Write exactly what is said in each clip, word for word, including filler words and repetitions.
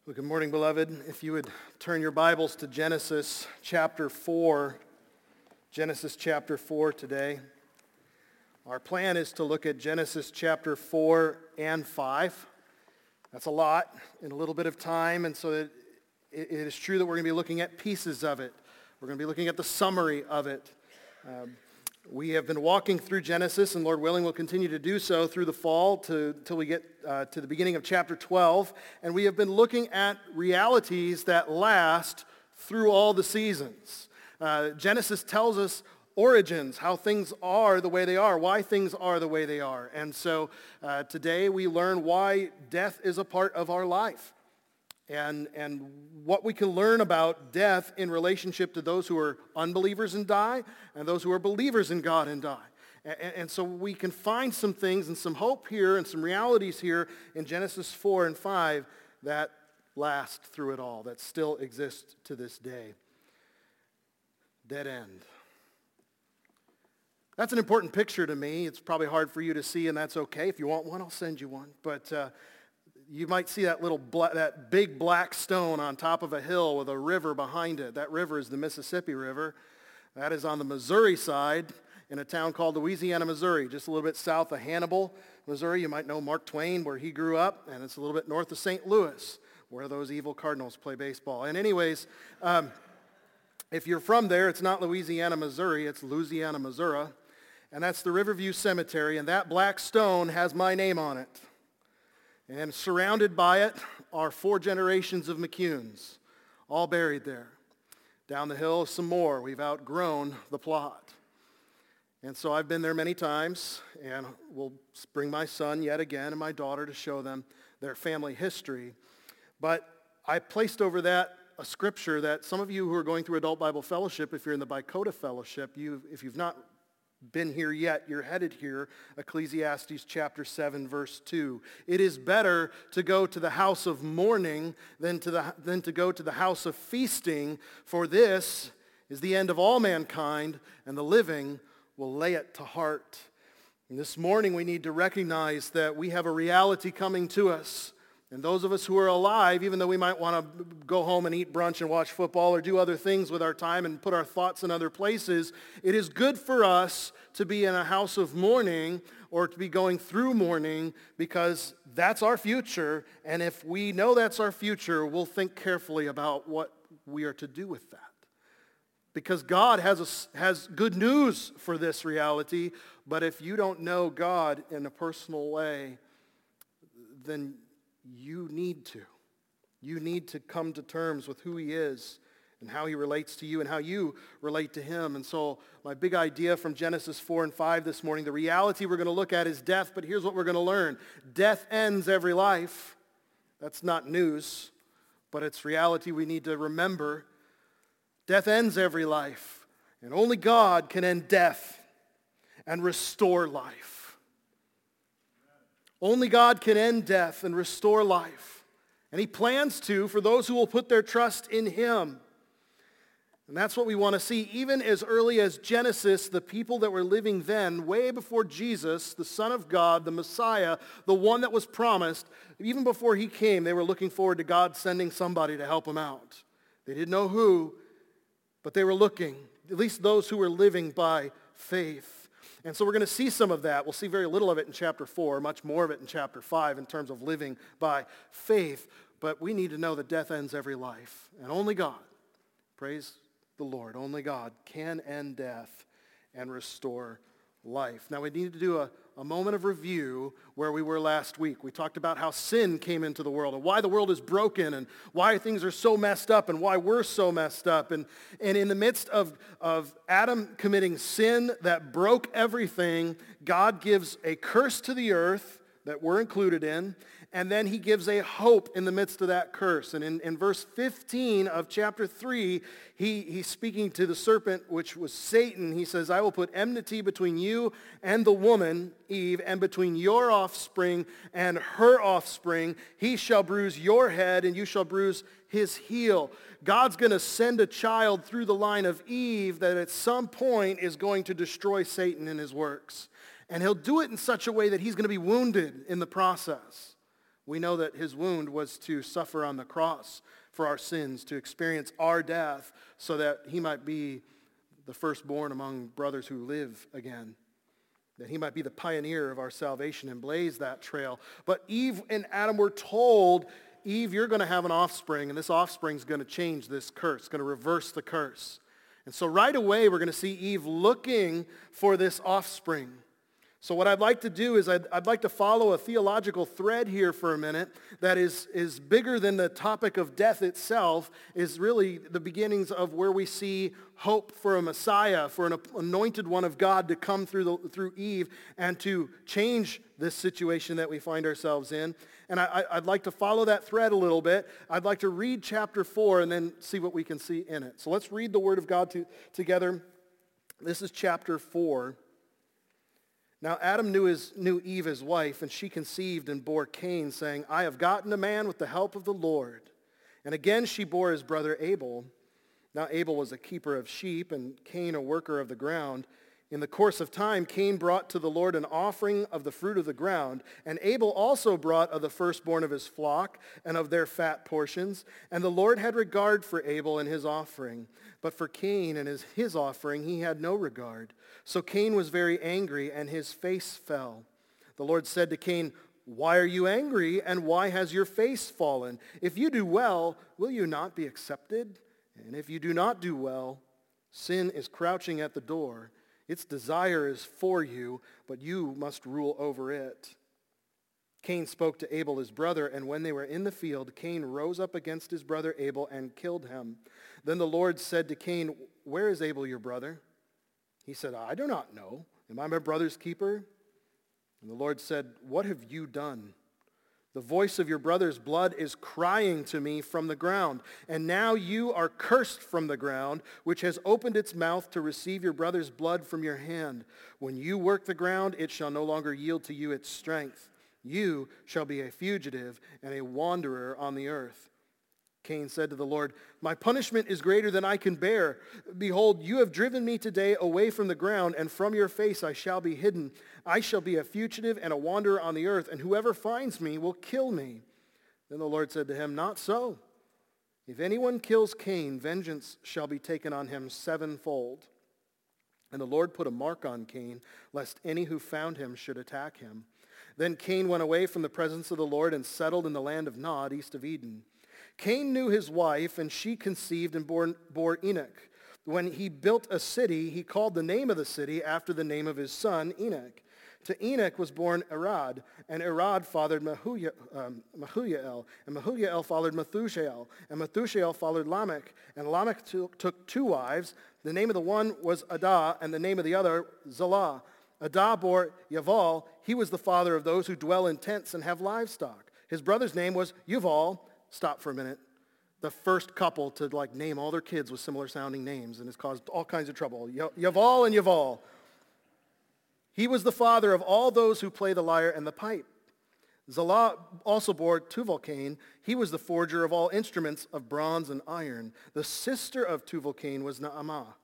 Well, good morning, beloved. If you would turn your Bibles to Genesis chapter four, Genesis chapter four today. Our plan is to look at Genesis chapter four and five. That's a lot in a little bit of time, and so it, it is true that we're going to be looking at pieces of it. We're going to be looking at the summary of it. Um, We have been walking through Genesis, and Lord willing, we'll continue to do so through the fall to, till we get uh, to the beginning of chapter twelve. And we have been looking at realities that last through all the seasons. Uh, Genesis tells us origins, how things are the way they are, why things are the way they are. And so uh, today we learn why death is a part of our life. And, and what we can learn about death in relationship to those who are unbelievers and die and those who are believers in God and die. And, and so we can find some things and some hope here and some realities here in Genesis four and five that last through it all, that still exist to this day. Dead end. That's an important picture to me. It's probably hard for you to see, and that's okay. If you want one, I'll send you one. But uh, you might see that little, bla- that big black stone on top of a hill with a river behind it. That river is the Mississippi River. That is on the Missouri side in a town called Louisiana, Missouri, just a little bit south of Hannibal, Missouri. You might know Mark Twain, where he grew up, and it's a little bit north of Saint Louis, where those evil Cardinals play baseball. And anyways, um, if you're from there, it's not Louisiana, Missouri, it's Louisiana, Missouri, and that's the Riverview Cemetery, and that black stone has my name on it. And surrounded by it are four generations of McCunes, all buried there. Down the hill, some more. We've outgrown the plot. And so I've been there many times, and we'll bring my son yet again and my daughter to show them their family history. But I placed over that a scripture that some of you who are going through Adult Bible Fellowship, if you're in the Bicota Fellowship, you, if you've not been here yet, you're headed here, Ecclesiastes chapter seven, verse two. It is better to go to the house of mourning than to, the, than to go to the house of feasting, for this is the end of all mankind, and the living will lay it to heart. And this morning we need to recognize that we have a reality coming to us. And those of us who are alive, even though we might want to go home and eat brunch and watch football or do other things with our time and put our thoughts in other places, it is good for us to be in a house of mourning or to be going through mourning, because that's our future. And if we know that's our future, we'll think carefully about what we are to do with that. Because God has, a, has good news for this reality, but if you don't know God in a personal way, then you need to. You need to come to terms with who he is and how he relates to you and how you relate to him. And so my big idea from Genesis four and five this morning, the reality we're going to look at is death, but here's what we're going to learn. Death ends every life. That's not news, but it's reality we need to remember. Death ends every life, and only God can end death and restore life. Only God can end death and restore life. And he plans to for those who will put their trust in him. And that's what we want to see. Even as early as Genesis, the people that were living then, way before Jesus, the Son of God, the Messiah, the one that was promised, even before he came, they were looking forward to God sending somebody to help them out. They didn't know who, but they were looking, at least those who were living by faith. And so we're going to see some of that. We'll see very little of it in chapter four, much more of it in chapter five in terms of living by faith. But we need to know that death ends every life. And only God, praise the Lord, only God can end death and restore life. Now we need to do a, a moment of review where we were last week. We talked about how sin came into the world and why the world is broken and why things are so messed up and why we're so messed up. And, and in the midst of, of Adam committing sin that broke everything, God gives a curse to the earth that we're included in, and then he gives a hope in the midst of that curse. And in, in verse fifteen of chapter three, he, he's speaking to the serpent, which was Satan. He says, I will put enmity between you and the woman, Eve, and between your offspring and her offspring. He shall bruise your head, and you shall bruise his heel. God's going to send a child through the line of Eve that at some point is going to destroy Satan and his works. And he'll do it in such a way that he's going to be wounded in the process. We know that his wound was to suffer on the cross for our sins, to experience our death so that he might be the firstborn among brothers who live again, that he might be the pioneer of our salvation and blaze that trail. But Eve and Adam were told, Eve, you're going to have an offspring, and this offspring is going to change this curse, going to reverse the curse. And so right away, we're going to see Eve looking for this offspring. So what I'd like to do is I'd, I'd like to follow a theological thread here for a minute that is, is bigger than the topic of death itself, is really the beginnings of where we see hope for a Messiah, for an anointed one of God to come through, the, through Eve and to change this situation that we find ourselves in. And I, I'd like to follow that thread a little bit. I'd like to read chapter four and then see what we can see in it. So let's read the Word of God to, together. This is chapter four. Now Adam knew, his, knew Eve his wife, and she conceived and bore Cain, saying, I have gotten a man with the help of the Lord. And again she bore his brother Abel. Now Abel was a keeper of sheep, and Cain a worker of the ground. In the course of time, Cain brought to the Lord an offering of the fruit of the ground, and Abel also brought of the firstborn of his flock and of their fat portions. And the Lord had regard for Abel and his offering, but for Cain and his, his offering he had no regard. So Cain was very angry, and his face fell. The Lord said to Cain, why are you angry, and why has your face fallen? If you do well, will you not be accepted? And if you do not do well, sin is crouching at the door. Its desire is for you, but you must rule over it. Cain spoke to Abel his brother, and when they were in the field, Cain rose up against his brother Abel and killed him. Then the Lord said to Cain, where is Abel your brother? He said, I do not know. Am I my brother's keeper? And the Lord said, what have you done? The voice of your brother's blood is crying to me from the ground. And now you are cursed from the ground, which has opened its mouth to receive your brother's blood from your hand. When you work the ground, it shall no longer yield to you its strength. You shall be a fugitive and a wanderer on the earth. Cain said to the Lord, my punishment is greater than I can bear. Behold, you have driven me today away from the ground, and from your face I shall be hidden. I shall be a fugitive and a wanderer on the earth, and whoever finds me will kill me. Then the Lord said to him, not so. If anyone kills Cain, vengeance shall be taken on him sevenfold. And the Lord put a mark on Cain, lest any who found him should attack him. Then Cain went away from the presence of the Lord and settled in the land of Nod, east of Eden. Cain knew his wife, and she conceived and bore, bore Enoch. When he built a city, he called the name of the city after the name of his son, Enoch. To Enoch was born Arad, and Arad fathered Mahuja, um, Mahujael, and Mahujael fathered Methushael, and Methushael fathered Lamech. And Lamech took, took two wives. The name of the one was Adah, and the name of the other Zillah. Adah bore Yaval. He was the father of those who dwell in tents and have livestock. His brother's name was Yuval. Stop for a minute. The first couple to like name all their kids with similar sounding names, and it's caused all kinds of trouble. Yaval and Yaval. He was the father of all those who play the lyre and the pipe. Zillah also bore Tubal-Cain. He was the forger of all instruments of bronze and iron. The sister of Tubal-Cain was Naamah.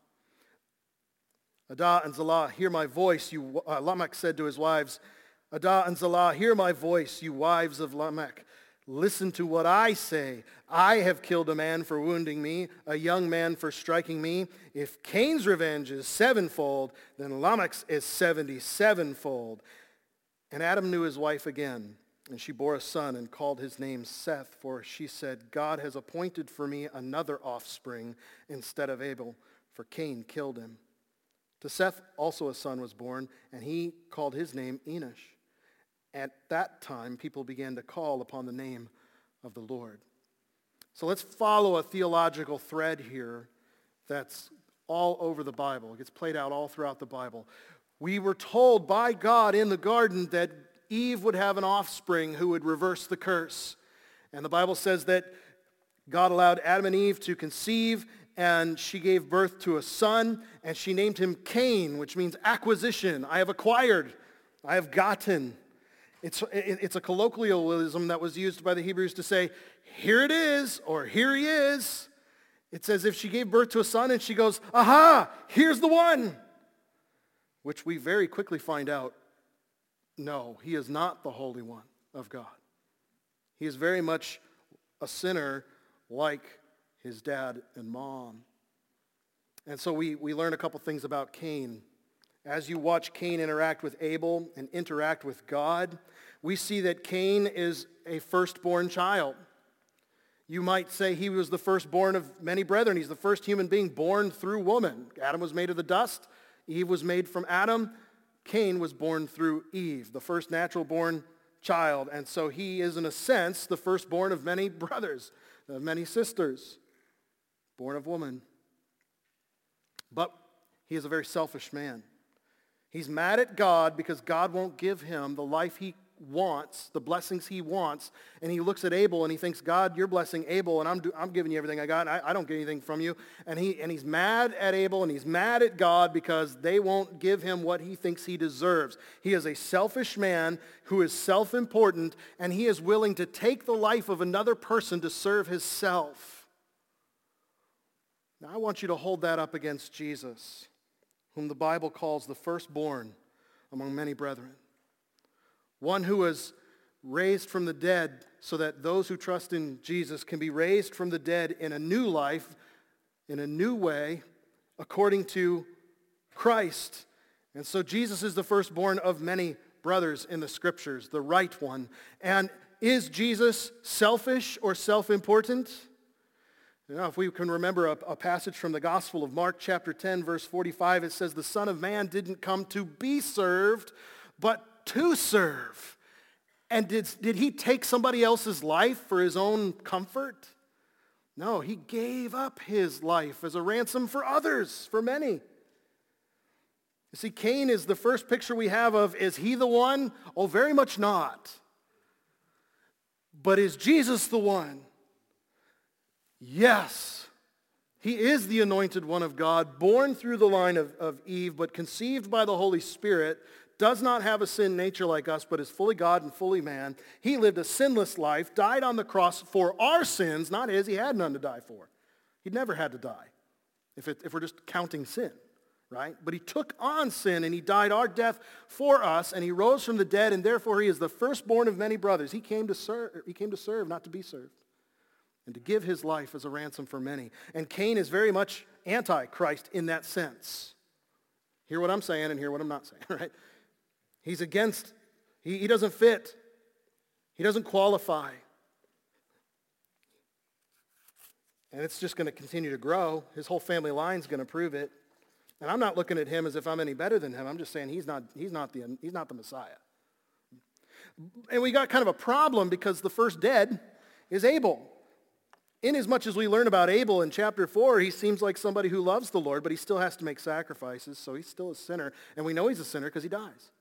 Adah and Zillah, hear my voice, you, uh, Lamech said to his wives. Adah and Zillah, hear my voice, you wives of Lamech. Listen to what I say. I have killed a man for wounding me, a young man for striking me. If Cain's revenge is sevenfold, then Lamech's is seventy-sevenfold. And Adam knew his wife again, and she bore a son and called his name Seth, for she said, God has appointed for me another offspring instead of Abel, for Cain killed him. To Seth also a son was born, and he called his name Enosh. At that time, people began to call upon the name of the Lord. So let's follow a theological thread here that's all over the Bible. It gets played out all throughout the Bible. We were told by God in the garden that Eve would have an offspring who would reverse the curse. And the Bible says that God allowed Adam and Eve to conceive, and she gave birth to a son, and she named him Cain, which means acquisition. I have acquired. I have gotten. It's, it's a colloquialism that was used by the Hebrews to say, here it is, or here he is. It's as if she gave birth to a son and she goes, aha, here's the one. Which we very quickly find out, no, he is not the Holy One of God. He is very much a sinner like his dad and mom. And so we, we learn a couple things about Cain. As you watch Cain interact with Abel and interact with God, we see that Cain is a firstborn child. You might say he was the firstborn of many brethren. He's the first human being born through woman. Adam was made of the dust. Eve was made from Adam. Cain was born through Eve, the first natural-born child. And so he is, in a sense, the firstborn of many brothers, of many sisters, born of woman. But he is a very selfish man. He's mad at God because God won't give him the life he wants, the blessings he wants, and he looks at Abel and he thinks, God, you're blessing Abel, and I'm, do, I'm giving you everything I got, and I, I don't get anything from you. And, he, and he's mad at Abel, and he's mad at God because they won't give him what he thinks he deserves. He is a selfish man who is self-important, and he is willing to take the life of another person to serve himself. Now, I want you to hold that up against Jesus, whom the Bible calls the firstborn among many brethren. One who was raised from the dead so that those who trust in Jesus can be raised from the dead in a new life, in a new way, according to Christ. And so Jesus is the firstborn of many brothers in the Scriptures, the right one. And is Jesus selfish or self-important? You know, if we can remember a, a passage from the Gospel of Mark chapter ten, verse forty-five, it says, the Son of Man didn't come to be served, but to serve. And did, did he take somebody else's life for his own comfort? No, he gave up his life as a ransom for others, for many. You see, Cain is the first picture we have of, is he the one? Oh, very much not. But is Jesus the one? Yes. He is the anointed one of God, born through the line of, of Eve, but conceived by the Holy Spirit, does not have a sin nature like us, but is fully God and fully man. He lived a sinless life, died on the cross for our sins, not his. He had none to die for. He'd never had to die, if, it, if we're just counting sin, right? But he took on sin, and he died our death for us, and he rose from the dead, and therefore he is the firstborn of many brothers. He came to serve, he came to serve, not to be served, and to give his life as a ransom for many. And Cain is very much anti-Christ in that sense. Hear what I'm saying and hear what I'm not saying, right? He's against, he, he doesn't fit. He doesn't qualify. And it's just going to continue to grow. His whole family line's going to prove it. And I'm not looking at him as if I'm any better than him. I'm just saying he's not, he's not the, he's not the Messiah. And we got kind of a problem because the first dead is Abel. Inasmuch as we learn about Abel in chapter four, he seems like somebody who loves the Lord, but he still has to make sacrifices, so he's still a sinner. And we know he's a sinner because he dies.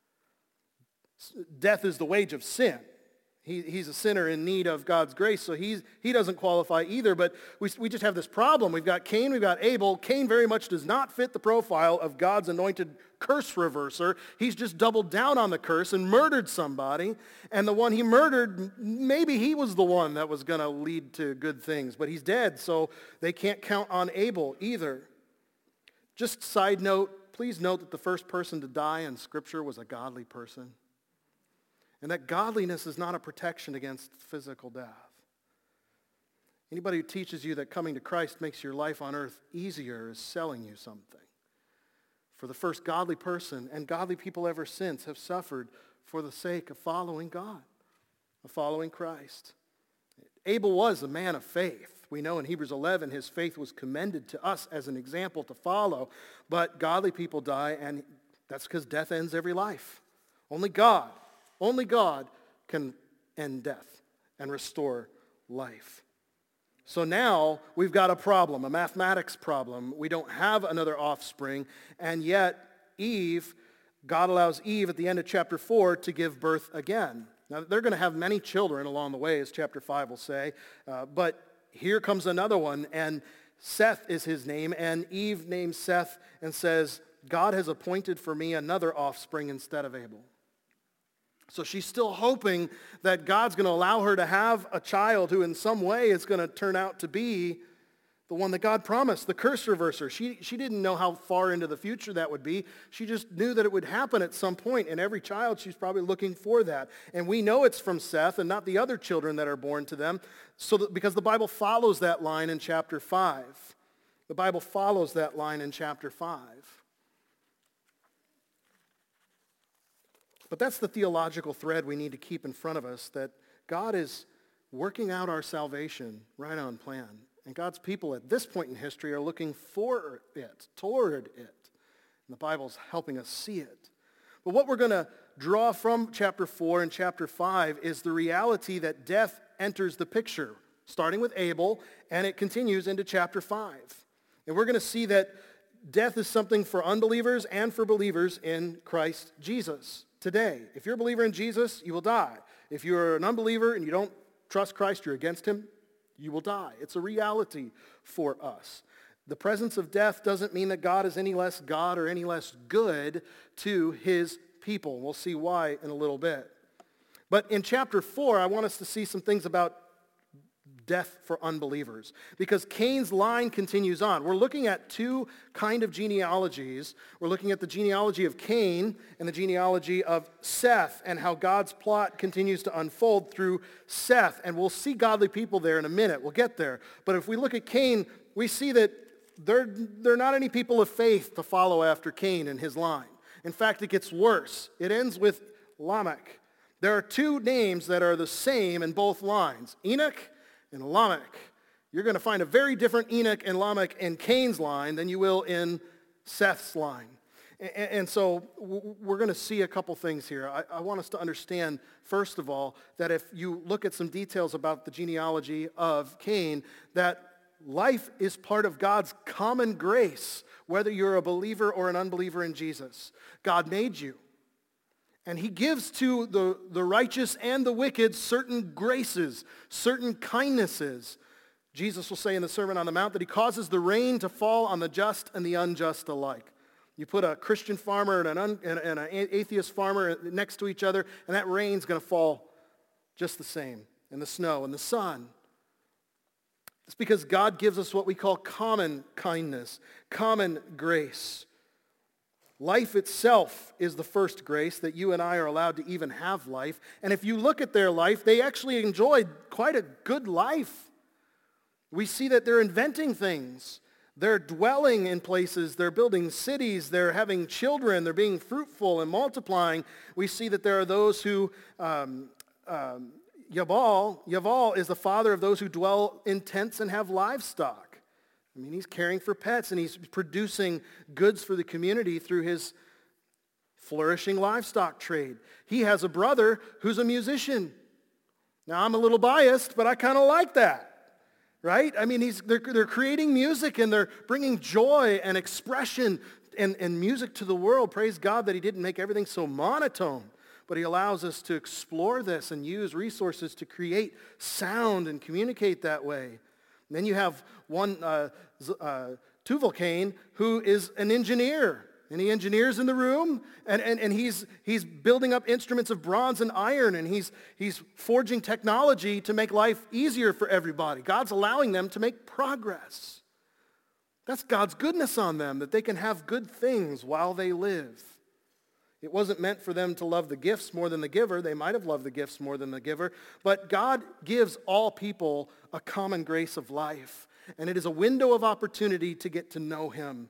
Death is the wage of sin. He, he's a sinner in need of God's grace, so he's, he doesn't qualify either. But we, we just have this problem. We've got Cain, we've got Abel. Cain very much does not fit the profile of God's anointed curse reverser. He's just doubled down on the curse and murdered somebody. And the one he murdered, maybe he was the one that was going to lead to good things. But he's dead, so they can't count on Abel either. Just side note, please note that the first person to die in Scripture was a godly person. And that godliness is not a protection against physical death. Anybody who teaches you that coming to Christ makes your life on earth easier is selling you something. For the first godly person, and godly people ever since, have suffered for the sake of following God, of following Christ. Abel was a man of faith. We know in Hebrews eleven his faith was commended to us as an example to follow. But godly people die, and that's because death ends every life. Only God Only God can end death and restore life. So now we've got a problem, a mathematics problem. We don't have another offspring, and yet Eve, God allows Eve at the end of chapter four to give birth again. Now they're going to have many children along the way, as chapter five will say, uh, but here comes another one, and Seth is his name, and Eve names Seth and says, God has appointed for me another offspring instead of Abel. So she's still hoping that God's going to allow her to have a child who in some way is going to turn out to be the one that God promised, the curse reverser. She, she didn't know how far into the future that would be. She just knew that it would happen at some point, and every child, she's probably looking for that. And we know it's from Seth and not the other children that are born to them, so that, because the Bible follows that line in chapter five. The Bible follows that line in chapter five. But that's the theological thread we need to keep in front of us, that God is working out our salvation right on plan. And God's people at this point in history are looking for it, toward it. And the Bible's helping us see it. But what we're going to draw from chapter four and chapter five is the reality that death enters the picture, starting with Abel, and it continues into chapter five. And we're going to see that death is something for unbelievers and for believers in Christ Jesus today. If you're a believer in Jesus, you will die. If you're an unbeliever and you don't trust Christ, you're against him, you will die. It's a reality for us. The presence of death doesn't mean that God is any less God or any less good to his people. We'll see why in a little bit. But in chapter four, I want us to see some things about death for unbelievers, because Cain's line continues on. We're looking at two kind of genealogies. We're looking at the genealogy of Cain and the genealogy of Seth, and how God's plot continues to unfold through Seth. And we'll see godly people there in a minute. We'll get there. But if we look at Cain, we see that there, there are not any people of faith to follow after Cain and his line. In fact, it gets worse. It ends with Lamech. There are two names that are the same in both lines, Enoch and Lamech. You're going to find a very different Enoch and Lamech in Cain's line than you will in Seth's line. And, and so we're going to see a couple things here. I, I want us to understand, first of all, that if you look at some details about the genealogy of Cain, that life is part of God's common grace, whether you're a believer or an unbeliever in Jesus. God made you. And he gives to the, the righteous and the wicked certain graces, certain kindnesses. Jesus will say in the Sermon on the Mount that he causes the rain to fall on the just and the unjust alike. You put a Christian farmer and an, un, and, and an atheist farmer next to each other, and that rain's going to fall just the same, and the snow and the sun. It's because God gives us what we call common kindness, common grace. Life itself is the first grace that you and I are allowed to even have life. And if you look at their life, they actually enjoyed quite a good life. We see that they're inventing things. They're dwelling in places. They're building cities. They're having children. They're being fruitful and multiplying. We see that there are those who, um, um, Yabal, Yabal is the father of those who dwell in tents and have livestock. I mean, he's caring for pets, and he's producing goods for the community through his flourishing livestock trade. He has a brother who's a musician. Now, I'm a little biased, but I kind of like that, right? I mean, he's, they're, they're creating music, and they're bringing joy and expression and, and music to the world. Praise God that he didn't make everything so monotone, but he allows us to explore this and use resources to create sound and communicate that way. And then you have one, uh, uh, Tubal-Cain, who is an engineer. And he engineers in the room, and, and, and he's, he's building up instruments of bronze and iron, and he's, he's forging technology to make life easier for everybody. God's allowing them to make progress. That's God's goodness on them, that they can have good things while they live. It wasn't meant for them to love the gifts more than the giver. They might have loved the gifts more than the giver. But God gives all people a common grace of life. And it is a window of opportunity to get to know him.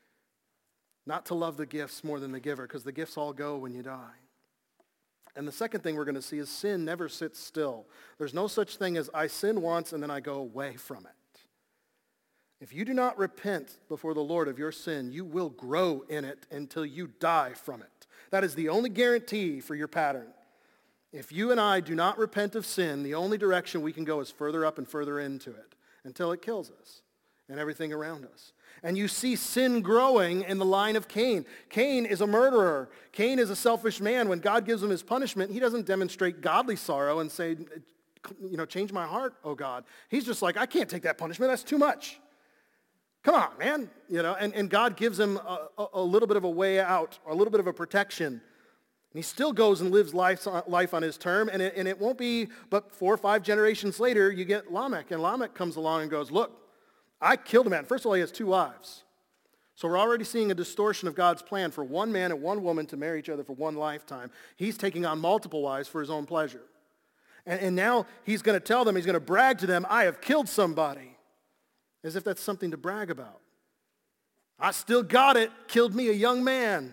Not to love the gifts more than the giver, because the gifts all go when you die. And the second thing we're going to see is sin never sits still. There's no such thing as I sin once and then I go away from it. If you do not repent before the Lord of your sin, you will grow in it until you die from it. That is the only guarantee for your pattern. If you and I do not repent of sin, the only direction we can go is further up and further into it until it kills us and everything around us. And you see sin growing in the line of Cain. Cain is a murderer. Cain is a selfish man. When God gives him his punishment, he doesn't demonstrate godly sorrow and say, you know, change my heart, oh God. He's just like, I can't take that punishment. That's too much. Come on, man. You know, and, and God gives him a, a, a little bit of a way out, or a little bit of a protection. And he still goes and lives life, life on his term, and it, and it won't be but four or five generations later, you get Lamech. And Lamech comes along and goes, look, I killed a man. First of all, he has two wives. So we're already seeing a distortion of God's plan for one man and one woman to marry each other for one lifetime. He's taking on multiple wives for his own pleasure. And, and now he's going to tell them, he's going to brag to them, I have killed somebody. As if that's something to brag about. I still got it, killed me a young man.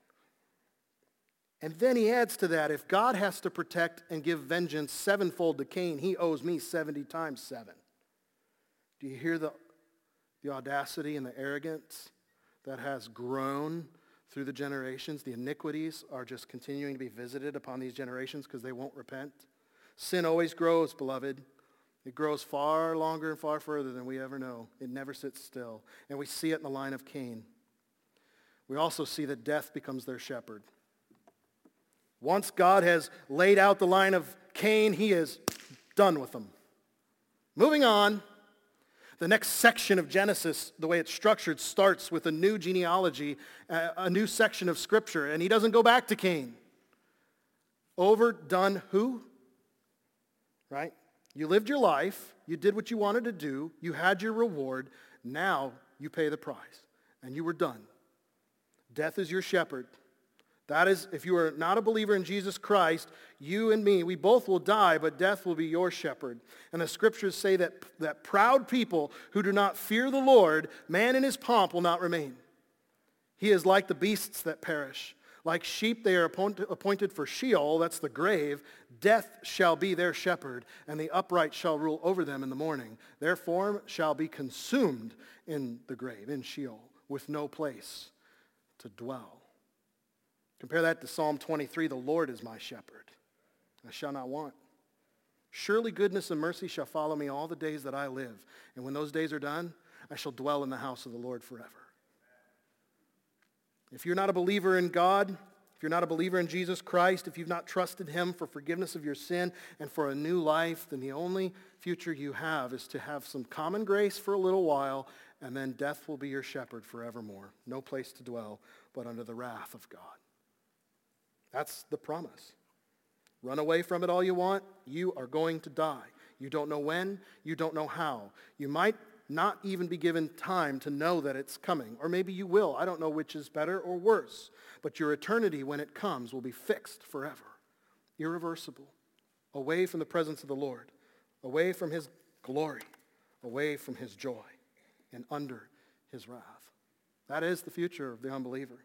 And then he adds to that, if God has to protect and give vengeance sevenfold to Cain, he owes me seventy times seven. Do you hear the, the audacity and the arrogance that has grown through the generations? The iniquities are just continuing to be visited upon these generations because they won't repent. Sin always grows, beloved. It grows far longer and far further than we ever know. It never sits still. And we see it in the line of Cain. We also see that death becomes their shepherd. Once God has laid out the line of Cain, he is done with them. Moving on, the next section of Genesis, the way it's structured, starts with a new genealogy, a new section of Scripture, and he doesn't go back to Cain. Overdone who? Right? You lived your life, you did what you wanted to do, you had your reward, now you pay the price, and you were done. Death is your shepherd. That is, if you are not a believer in Jesus Christ, you and me, we both will die, but death will be your shepherd. And the scriptures say that, that proud people who do not fear the Lord, man in his pomp will not remain. He is like the beasts that perish. Like sheep they are appointed for Sheol, that's the grave. Death shall be their shepherd, and the upright shall rule over them in the morning. Their form shall be consumed in the grave, in Sheol, with no place to dwell. Compare that to Psalm twenty-three, the Lord is my shepherd. I shall not want. Surely goodness and mercy shall follow me all the days that I live. And when those days are done, I shall dwell in the house of the Lord forever. If you're not a believer in God, if you're not a believer in Jesus Christ, if you've not trusted him for forgiveness of your sin and for a new life, then the only future you have is to have some common grace for a little while, and then death will be your shepherd forevermore. No place to dwell but under the wrath of God. That's the promise. Run away from it all you want. You are going to die. You don't know when. You don't know how. You might not even be given time to know that it's coming. Or maybe you will. I don't know which is better or worse. But your eternity, when it comes, will be fixed forever. Irreversible. Away from the presence of the Lord. Away from his glory. Away from his joy. And under his wrath. That is the future of the unbeliever.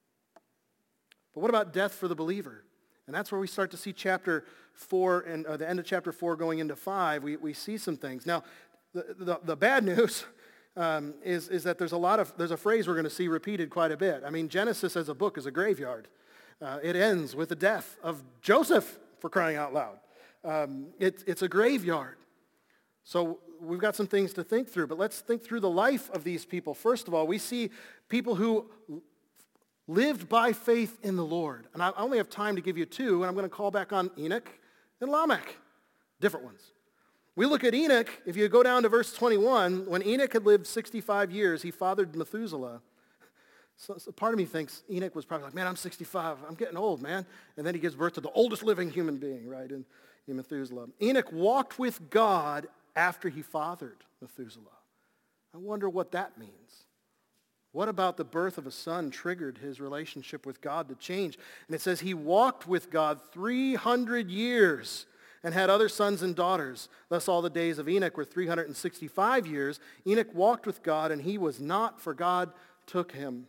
But what about death for the believer? And that's where we start to see chapter four and uh, the end of chapter four going into five. We, we see some things. Now, the, the, the bad news um, is, is that there's a lot of, there's a phrase we're going to see repeated quite a bit. I mean, Genesis as a book is a graveyard. Uh, it ends with the death of Joseph, for crying out loud. Um, it, it's a graveyard. So we've got some things to think through, but let's think through the life of these people. First of all, we see people who lived by faith in the Lord. And I only have time to give you two, and I'm going to call back on Enoch and Lamech. Different ones. We look at Enoch, if you go down to verse twenty-one, when Enoch had lived sixty-five years, he fathered Methuselah. So, so part of me thinks Enoch was probably like, man, I'm sixty-five, I'm getting old, man. And then he gives birth to the oldest living human being, right, in, in Methuselah. Enoch walked with God after he fathered Methuselah. I wonder what that means. What about the birth of a son triggered his relationship with God to change? And it says he walked with God three hundred years and had other sons and daughters. Thus all the days of Enoch were three hundred sixty-five years. Enoch walked with God, and he was not, for God took him.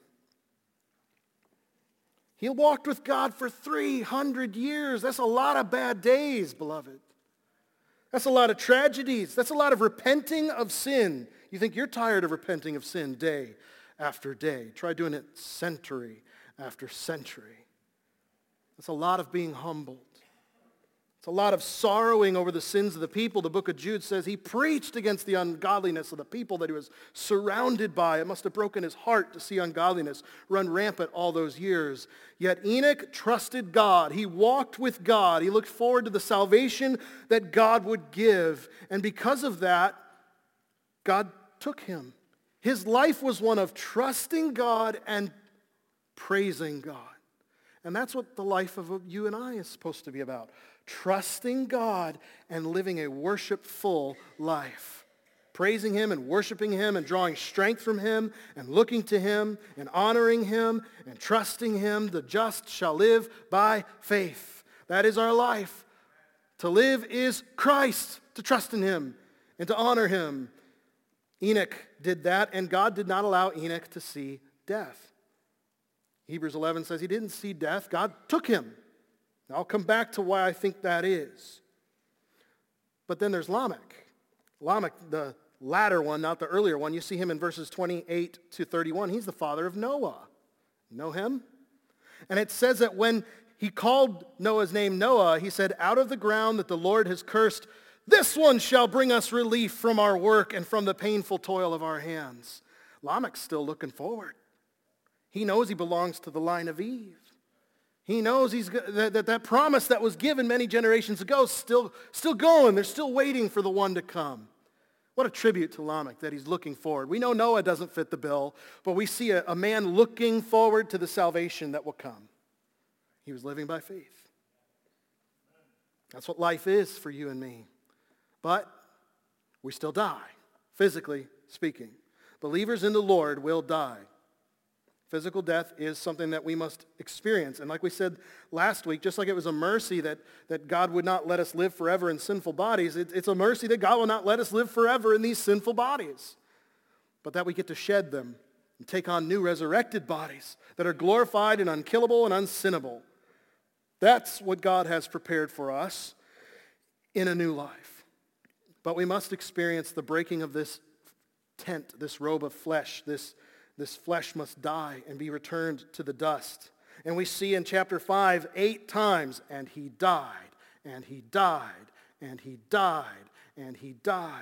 He walked with God for three hundred years. That's a lot of bad days, beloved. That's a lot of tragedies. That's a lot of repenting of sin. You think you're tired of repenting of sin day after day. Try doing it century after century. It's a lot of being humbled. It's a lot of sorrowing over the sins of the people. The book of Jude says he preached against the ungodliness of the people that he was surrounded by. It must have broken his heart to see ungodliness run rampant all those years. Yet Enoch trusted God. He walked with God. He looked forward to the salvation that God would give. And because of that, God took him. His life was one of trusting God and praising God. And that's what the life of you and I is supposed to be about. Trusting God and living a worshipful life. praising him and worshiping him and drawing strength from him and looking to him and honoring him and trusting him. The just shall live by faith. That is our life. To live is Christ, to trust in him and to honor him. Enoch did that, and God did not allow Enoch to see death. Hebrews eleven says he didn't see death. God took him. I'll come back to why I think that is. But then there's Lamech. Lamech, the latter one, not the earlier one. You see him in verses twenty-eight to thirty-one. He's the father of Noah. Know him? And it says that when he called Noah's name Noah, he said, out of the ground that the Lord has cursed, this one shall bring us relief from our work and from the painful toil of our hands. Lamech's still looking forward. He knows he belongs to the line of Eve. He knows he's, that, that that promise that was given many generations ago is still, still going. They're still waiting for the one to come. What a tribute to Lamech that he's looking forward. We know Noah doesn't fit the bill, but we see a, a man looking forward to the salvation that will come. He was living by faith. That's what life is for you and me. But we still die, physically speaking. Believers in the Lord will die. Physical death is something that we must experience. And like we said last week, just like it was a mercy that, that God would not let us live forever in sinful bodies, it, it's a mercy that God will not let us live forever in these sinful bodies, but that we get to shed them and take on new resurrected bodies that are glorified and unkillable and unsinnable. That's what God has prepared for us in a new life. But we must experience the breaking of this tent, this robe of flesh. This, this flesh must die and be returned to the dust. And we see in chapter five, eight times, and he died, and he died, and he died, and he died.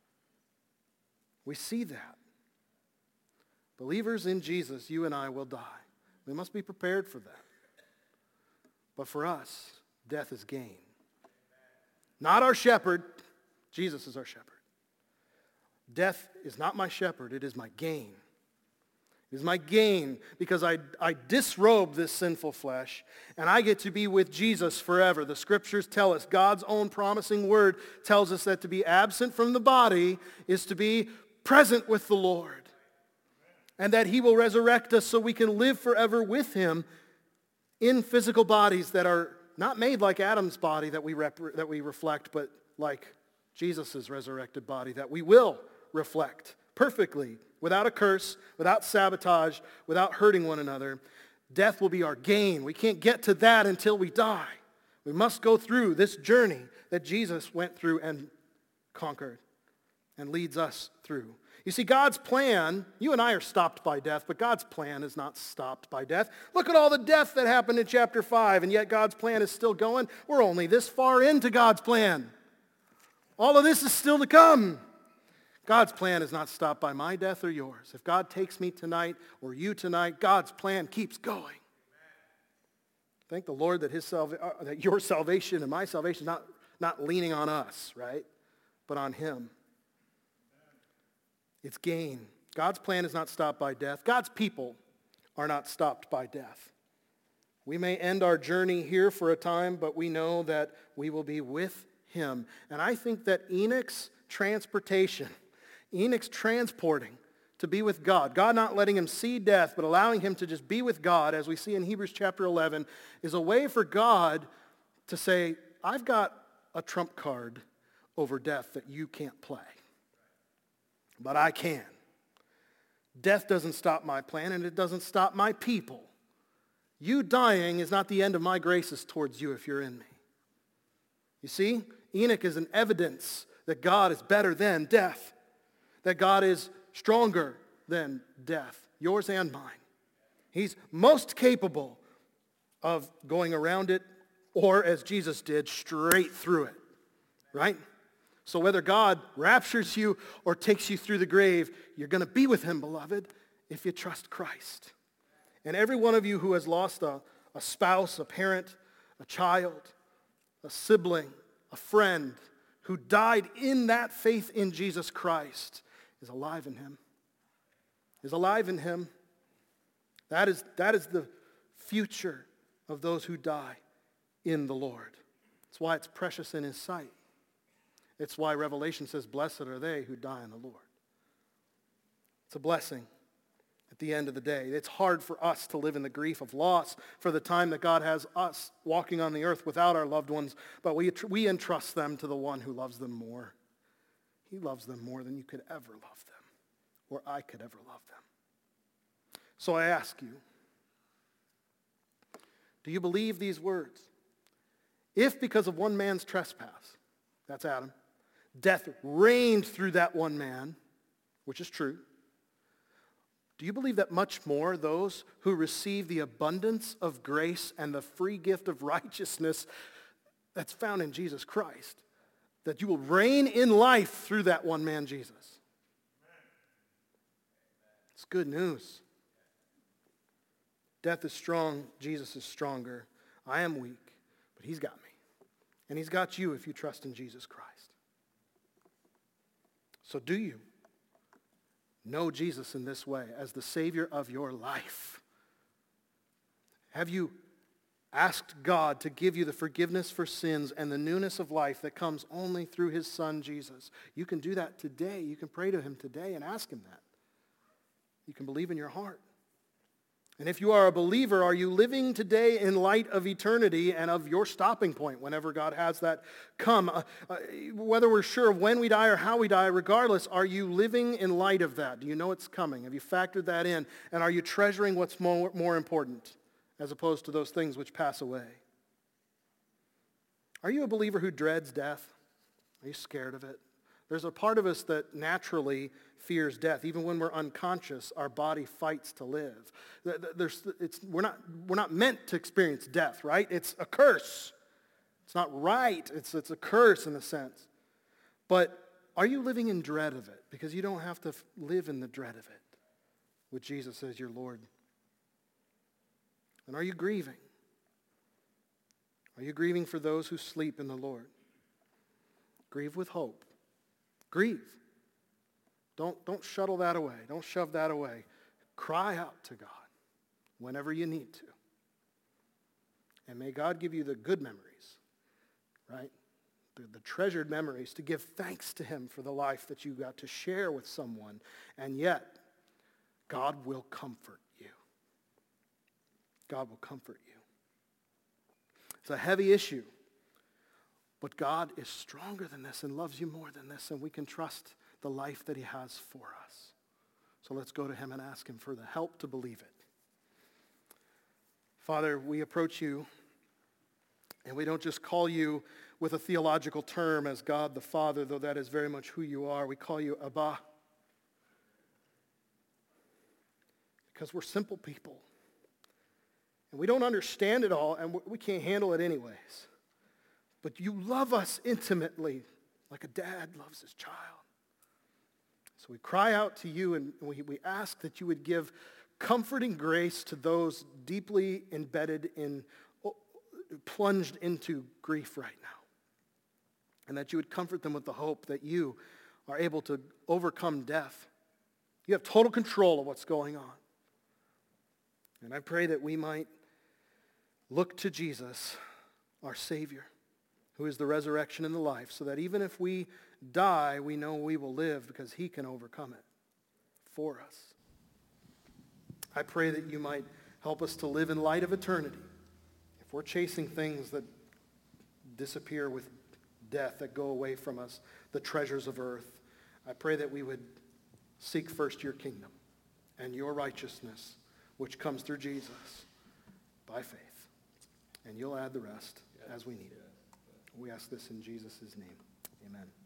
We see that. Believers in Jesus, you and I will die. We must be prepared for that. But for us, death is gain. Not our shepherd. Jesus is our shepherd. Death is not my shepherd. It is my gain. It is my gain because I, I disrobe this sinful flesh and I get to be with Jesus forever. The scriptures tell us, God's own promising word tells us that to be absent from the body is to be present with the Lord. And that he will resurrect us so we can live forever with him in physical bodies that are not made like Adam's body that we rep- that we reflect, but like Jesus' resurrected body that we will reflect perfectly, without a curse, without sabotage, without hurting one another. Death will be our gain. We can't get to that until we die. We must go through this journey that Jesus went through and conquered and leads us through. You see, God's plan, you and I are stopped by death, but God's plan is not stopped by death. Look at all the death that happened in chapter five, and yet God's plan is still going. We're only this far into God's plan. All of this is still to come. God's plan is not stopped by my death or yours. If God takes me tonight or you tonight, God's plan keeps going. Thank the Lord that his salva- uh, that your salvation and my salvation is not, not leaning on us, right? But on him. It's gain. God's plan is not stopped by death. God's people are not stopped by death. We may end our journey here for a time, but we know that we will be with him. And I think that Enoch's transportation, Enoch's transporting to be with God, God not letting him see death, but allowing him to just be with God, as we see in Hebrews chapter eleven, is a way for God to say, I've got a trump card over death that you can't play. But I can. Death doesn't stop my plan, and it doesn't stop my people. You dying is not the end of my graces towards you if you're in me. You see, Enoch is an evidence that God is better than death, that God is stronger than death, yours and mine. He's most capable of going around it, or as Jesus did, straight through it, right? So whether God raptures you or takes you through the grave, you're going to be with him, beloved, if you trust Christ. And every one of you who has lost a, a spouse, a parent, a child, a sibling, a friend, who died in that faith in Jesus Christ, is alive in him. Is alive in him. That is, that is the future of those who die in the Lord. That's why it's precious in his sight. It's why Revelation says, blessed are they who die in the Lord. It's a blessing at the end of the day. It's hard for us to live in the grief of loss for the time that God has us walking on the earth without our loved ones, but we, we entrust them to the one who loves them more. He loves them more than you could ever love them, or I could ever love them. So I ask you, do you believe these words? If because of one man's trespass, that's Adam, death reigned through that one man, which is true, do you believe that much more those who receive the abundance of grace and the free gift of righteousness that's found in Jesus Christ, that you will reign in life through that one man, Jesus? It's good news. Death is strong. Jesus is stronger. I am weak, but he's got me. And he's got you if you trust in Jesus Christ. So do you know Jesus in this way as the Savior of your life? Have you asked God to give you the forgiveness for sins and the newness of life that comes only through his Son, Jesus? You can do that today. You can pray to him today and ask him that. You can believe in your heart. And if you are a believer, are you living today in light of eternity and of your stopping point whenever God has that come? Uh, uh, whether we're sure of when we die or how we die, regardless, are you living in light of that? Do you know it's coming? Have you factored that in? And are you treasuring what's more, more important as opposed to those things which pass away? Are you a believer who dreads death? Are you scared of it? There's a part of us that naturally fears death. Even when we're unconscious, our body fights to live. There's, it's, we're, not, we're not meant to experience death, right? It's a curse. It's not right. It's, it's a curse in a sense. But are you living in dread of it? Because you don't have to live in the dread of it with Jesus as your Lord. And are you grieving? Are you grieving for those who sleep in the Lord? Grieve with hope. Grieve. Don't, don't shuttle that away. Don't shove that away. Cry out to God whenever you need to. And may God give you the good memories, right? The, the treasured memories to give thanks to him for the life that you got to share with someone. And yet, God will comfort you. God will comfort you. It's a heavy issue. But God is stronger than this and loves you more than this, and we can trust the life that he has for us. So let's go to him and ask him for the help to believe it. Father, we approach you, and we don't just call you with a theological term as God the Father, though that is very much who you are. We call you Abba, because we're simple people. And we don't understand it all, and we can't handle it anyways. But you love us intimately like a dad loves his child. So we cry out to you, and we, we ask that you would give comforting grace to those deeply embedded in, plunged into grief right now. And that you would comfort them with the hope that you are able to overcome death. You have total control of what's going on. And I pray that we might look to Jesus, our Savior, who is the resurrection and the life, so that even if we die, we know we will live because he can overcome it for us. I pray that you might help us to live in light of eternity. If we're chasing things that disappear with death, that go away from us, the treasures of earth, I pray that we would seek first your kingdom and your righteousness, which comes through Jesus by faith. And you'll add the rest as we need it. We ask this in Jesus' name. Amen.